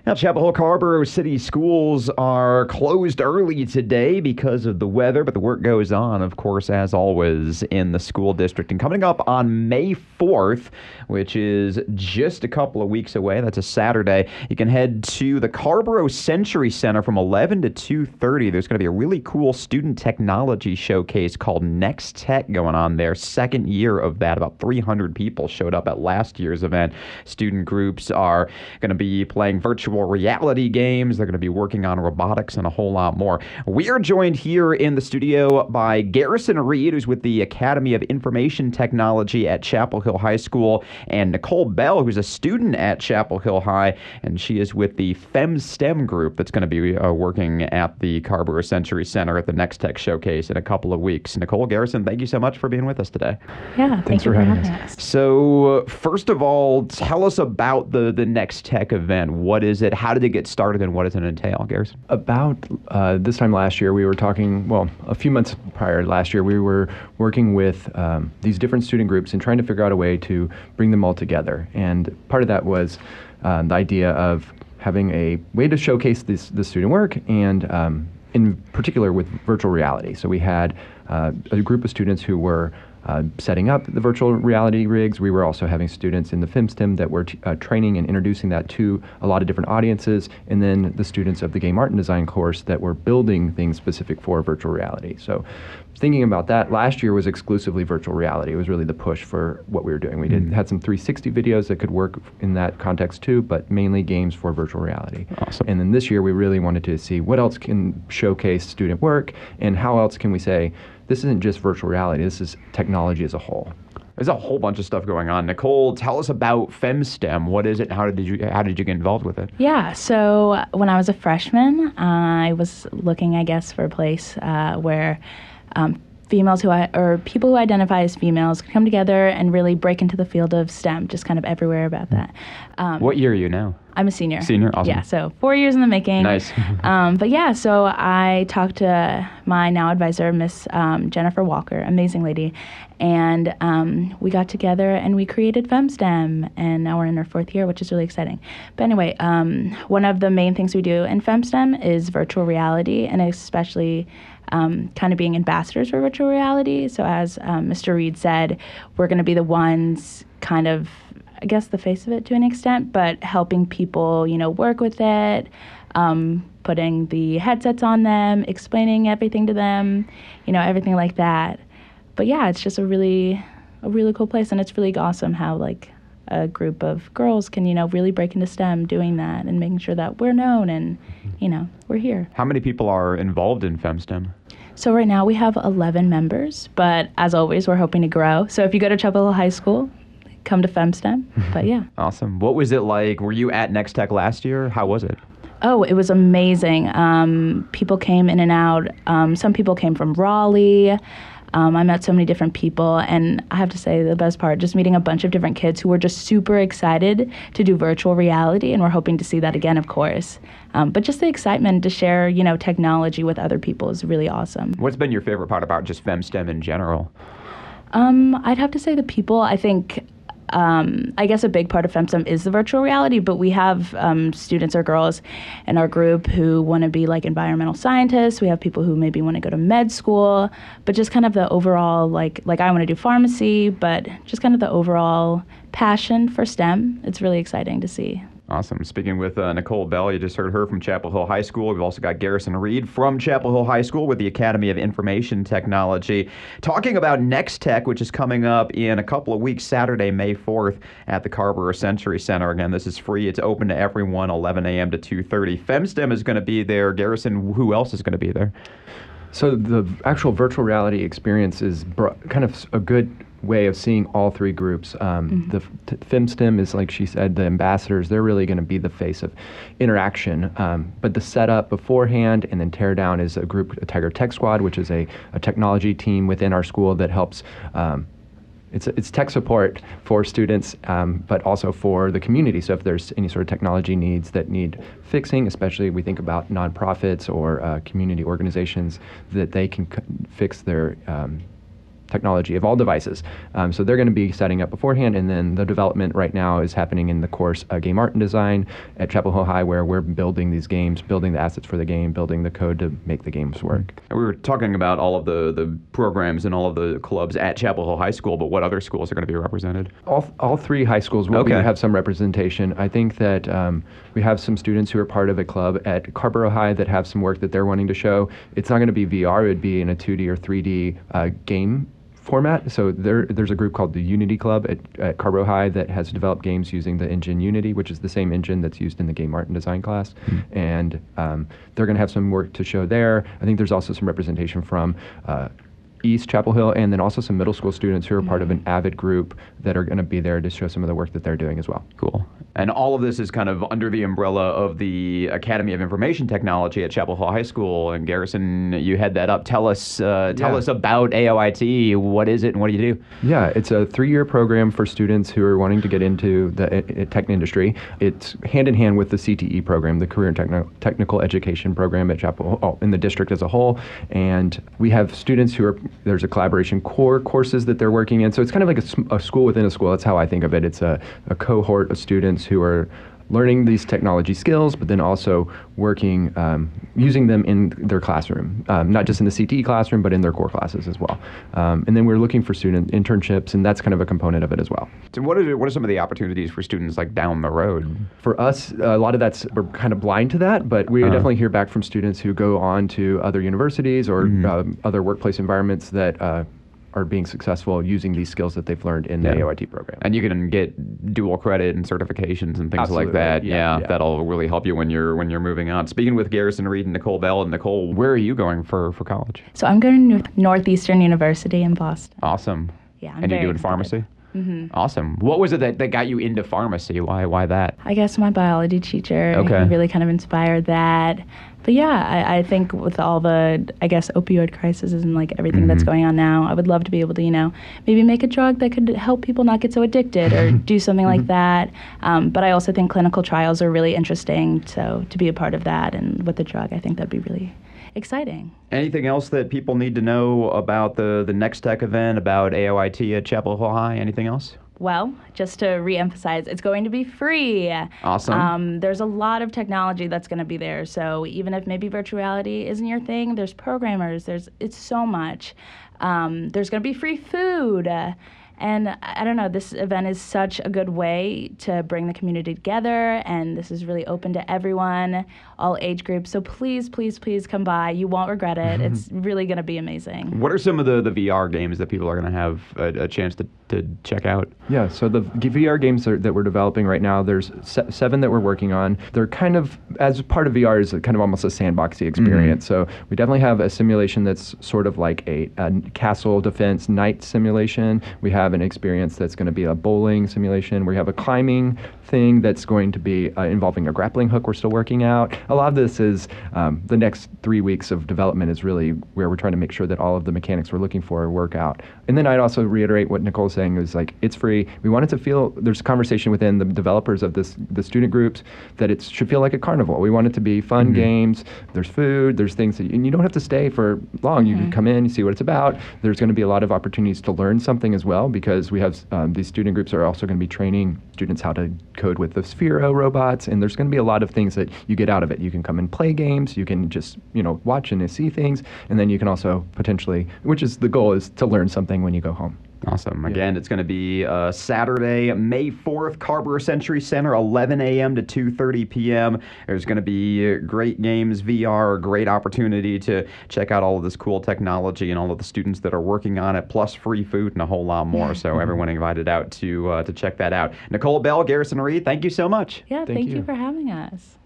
Now, Chapel Hill Carrboro City Schools are closed early today because of the weather, but the work goes on, of course, as always, in the school district. And coming up on May 4th, which is just a couple of weeks away, that's a Saturday, you can head to the Carrboro Century Center from 11 to 2:30. There's going to be a really cool student technology showcase called Next Tech going on there. Second year of that. About 300 people showed up at last year's event. Student groups are going to be playing virtual reality games. They're going to be working on robotics and a whole lot more. We are joined here in the studio by Garrison Reed, who's with the Academy of Information Technology at Chapel Hill High School, and Nicole Bell, who's a student at Chapel Hill High, and she is with the FemSTEM group that's going to be working at the Carrboro Century Center at the Next Tech Showcase in a couple of weeks. Nicole, Garrison, thank you so much for being with us today. Yeah, thanks for having us. So, first of all, tell us about the Next Tech event. What is it? How did it get started, and what does it entail, Garrison? About this time last year, we were talking, well, a few months prior last year, we were working with these different student groups and trying to figure out a way to bring them all together. And part of that was the idea of having a way to showcase the student work, and in particular with virtual reality. So we had a group of students who were setting up the virtual reality rigs. We were also having students in the FemSTEM that were training and introducing that to a lot of different audiences, and then the students of the Game Art and Design course that were building things specific for virtual reality. So thinking about that, last year was exclusively virtual reality. It was really the push for what we were doing. We had some 360 videos that could work in that context too, but mainly games for virtual reality. Awesome. And then this year we really wanted to see what else can showcase student work, and how else can we say, this isn't just virtual reality, this is technology as a whole. There's a whole bunch of stuff going on. Nicole, tell us about FemSTEM. What is it, and how did you get involved with it? Yeah, so when I was a freshman, I was looking, I guess, for a place where females or people who identify as females could come together and really break into the field of STEM, just kind of everywhere about that. What year are you now? I'm a senior. Senior? Awesome. Yeah, so 4 years in the making. Nice. But yeah, so I talked to my now advisor, Miss Jennifer Walker, amazing lady, and we got together and we created FemSTEM, and now we're in our 4th year, which is really exciting. But anyway, one of the main things we do in FemSTEM is virtual reality, and especially kind of being ambassadors for virtual reality. So as Mr. Reed said, we're going to be the ones kind of, I guess, the face of it to an extent, but helping people, work with it, putting the headsets on them, explaining everything to them, everything like that. But yeah, it's just a really cool place, and it's really awesome how a group of girls can, really break into STEM doing that and making sure that we're known and, we're here. How many people are involved in FemSTEM? So right now we have 11 members, but as always, we're hoping to grow. So if you go to Chapel Hill High School, come to FemSTEM. But yeah. Awesome. What was it like? Were you at Next Tech last year? How was it? Oh, it was amazing. People came in and out. Some people came from Raleigh. I met so many different people, and I have to say the best part, just meeting a bunch of different kids who were just super excited to do virtual reality, and we're hoping to see that again, of course. But just the excitement to share, technology with other people is really awesome. What's been your favorite part about just FemSTEM in general? I'd have to say the people. I think I guess a big part of FemSTEM is the virtual reality, but we have students or girls in our group who want to be like environmental scientists. We have people who maybe want to go to med school, but just kind of the overall, like I want to do pharmacy, but just kind of the overall passion for STEM. It's really exciting to see. Awesome. Speaking with Nicole Bell, you just heard her from Chapel Hill High School. We've also got Garrison Reed from Chapel Hill High School with the Academy of Information Technology, talking about Next Tech, which is coming up in a couple of weeks, Saturday, May 4th at the Carrboro Century Center. Again, this is free. It's open to everyone, 11 a.m. to 2:30. FemSTEM is going to be there. Garrison, who else is going to be there? So the actual virtual reality experience is kind of a good way of seeing all three groups. The FemSTEM is, like she said, the ambassadors. They're really going to be the face of interaction. But the setup beforehand and then tear down is a group, a Tiger Tech Squad, which is a technology team within our school that helps. It's tech support for students, but also for the community. So if there's any sort of technology needs that need fixing, especially we think about nonprofits or community organizations, that they can fix their technology of all devices. So they're going to be setting up beforehand, and then the development right now is happening in the course Game Art and Design at Chapel Hill High, where we're building these games, building the assets for the game, building the code to make the games work. And we were talking about all of the programs and all of the clubs at Chapel Hill High School, but what other schools are going to be represented? All three high schools will have some representation. I think that we have some students who are part of a club at Carborough High that have some work that they're wanting to show. It's not going to be VR, it would be in a 2D or 3D game format. So there's a group called the Unity Club at Carborough High that has developed games using the engine Unity, which is the same engine that's used in the Game Art and Design class. And they're going to have some work to show there. I think there's also some representation from East Chapel Hill, and then also some middle school students who are part of an AVID group that are going to be there to show some of the work that they're doing as well. Cool. And all of this is kind of under the umbrella of the Academy of Information Technology at Chapel Hill High School. And Garrison, you head that up. Tell us about AOIT. What is it and what do you do? Yeah, it's a 3-year program for students who are wanting to get into the tech industry. It's hand in hand with the CTE program, the Career and Technical Education program at Chapel in the district as a whole. And we have students who are, there's a collaboration core courses that they're working in. So it's kind of like a school within a school. That's how I think of it. It's a cohort of students who are learning these technology skills, but then also working, using them in their classroom, not just in the CTE classroom, but in their core classes as well. And then we're looking for student internships, and that's kind of a component of it as well. So what are some of the opportunities for students like down the road? For us, a lot of that's, we're kind of blind to that, but we definitely hear back from students who go on to other universities or other workplace environments that are being successful using these skills that they've learned in the AOIT program. And you can get dual credit and certifications and things like that. Yeah, that'll really help you when you're moving on. Speaking with Garrison Reed and Nicole Bell. And Nicole, where are you going for college? So I'm going to Northeastern University in Boston. Awesome. Yeah, and you're doing pharmacy? Mm-hmm. Awesome. What was it that got you into pharmacy? Why that? I guess my biology teacher really kind of inspired that. But yeah, I think with all the, opioid crisis and like everything that's going on now, I would love to be able to, maybe make a drug that could help people not get so addicted or do something like that. But I also think clinical trials are really interesting. So to be a part of that and with the drug, I think that'd be really exciting. Anything else that people need to know about the Next Tech event, about AOIT at Chapel Hill High? Anything else? Well, just to reemphasize, it's going to be free. Awesome. There's a lot of technology that's going to be there. So even if maybe virtual reality isn't your thing, there's programmers. It's so much. There's going to be free food. And I don't know, this event is such a good way to bring the community together, and this is really open to everyone, all age groups. So please, please, please come by. You won't regret it. It's really going to be amazing. What are some of the VR games that people are going to have a chance to check out? Yeah, so the VR games that we're developing right now, there's 7 that we're working on. They're kind of, as part of VR, is kind of almost a sandboxy experience. So we definitely have a simulation that's sort of like a castle defense night simulation. We have an experience that's going to be a bowling simulation. We have a climbing thing that's going to be involving a grappling hook we're still working out. A lot of this is the next 3 weeks of development is really where we're trying to make sure that all of the mechanics we're looking for work out. And then I'd also reiterate what Nicole's saying is like, it's free. We want it to feel, there's a conversation within the developers of the student groups that it should feel like a carnival. We want it to be fun games. There's food, there's things that, and you don't have to stay for long. You can come in, you see what it's about. There's going to be a lot of opportunities to learn something as well, because we have these student groups are also going to be training students how to code with the Sphero robots, and there's going to be a lot of things that you get out of it. You can come and play games, you can just watch and see things, and then you can also potentially, which is the goal, is to learn something when you go home. Awesome. Again, it's going to be Saturday, May 4th, Carborough Century Center, 11 a.m. to 2:30 p.m. There's going to be great games, VR, great opportunity to check out all of this cool technology and all of the students that are working on it, plus free food and a whole lot more. So everyone invited out to check that out. Nicole Bell, Garrison Reed, thank you so much. Yeah, thank you for having us.